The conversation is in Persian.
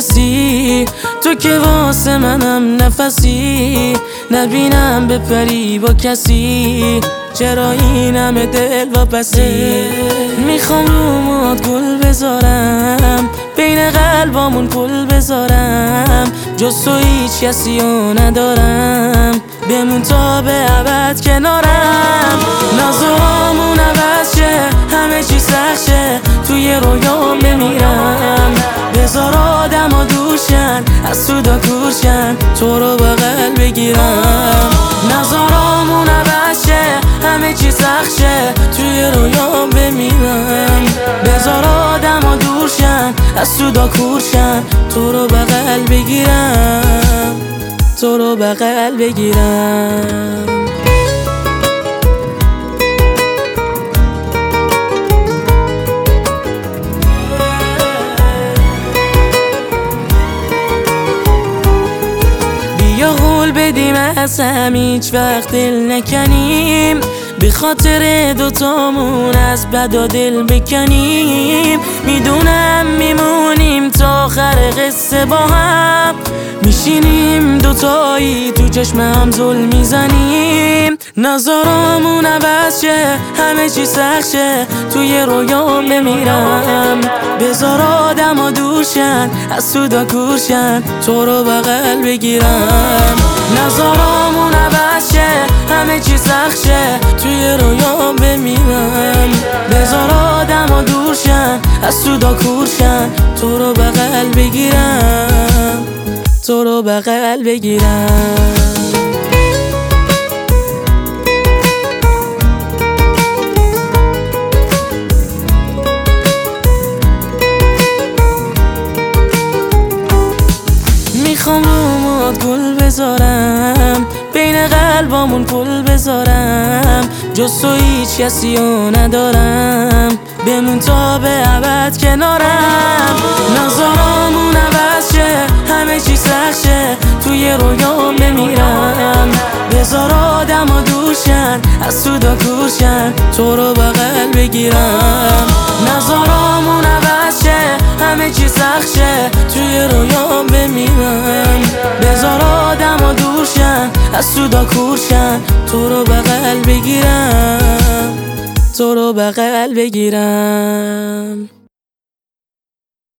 کسی، تو که واسه منم نفسی، نبینم بپری با کسی. چرا این همه دل واپسی؟ میخوام رو موهات گل بذارم، بین قلبامون پل بذارم، جز تو هیچ کسی رو ندارم، بمون تا به ابد کنارم. نظرامون عوض شه، همه چی سخت شه، توی رویام بمیرم. بذار آدم ها دوشن، از سودا کورشن، تو رو بغل بگیرم. نظرامون عوض شه، همه چی سخت شه، توی رویام بمیرم. بذار آدم ها دورشن، از سودا کورشن، تو رو بغل بگیرم، تو رو بغل بگیرم. بیا قول بدیم از هم هیچ وقت دل نکنیم، به خاطر دوتامون از بدا دل بکنیم. میدونم میمونیم تا آخر قصه با هم، میشینیم دوتایی تو چشمم زل میزنیم. نظرامون عوض شه، همه چی سخت شه، توی رویام بمیرم. بذار آدم ها دورشن، از سودا کورشن، تو رو بغل بگیرم. نظرامون عوض شه، همه چی سخت شه، توی رویام بمیرم. بذار آدم ها دورشن، از سودا کورشن، تو رو بغل بگیرم، تو رو بغل بگیرم. میخوام رو موهات گل بذارم، بین قلبامون پل بذارم، جز تو هیچ کسی رو ندارم، بمون تا به ابد کنارم. نظرامون عوض شه، همه چی سخت شه، توی رویام بمیرم. بذار آدم ها دورشن، از سودا کورشن، تو رو بغل بگیرم. نظرامون عوض شه، همه چی سخت شه، توی رویام بمیرم. بذار آدم ها دورشن، از سودا کورشن، تو رو بغل بگیرم، تو رو بغل بگیرم.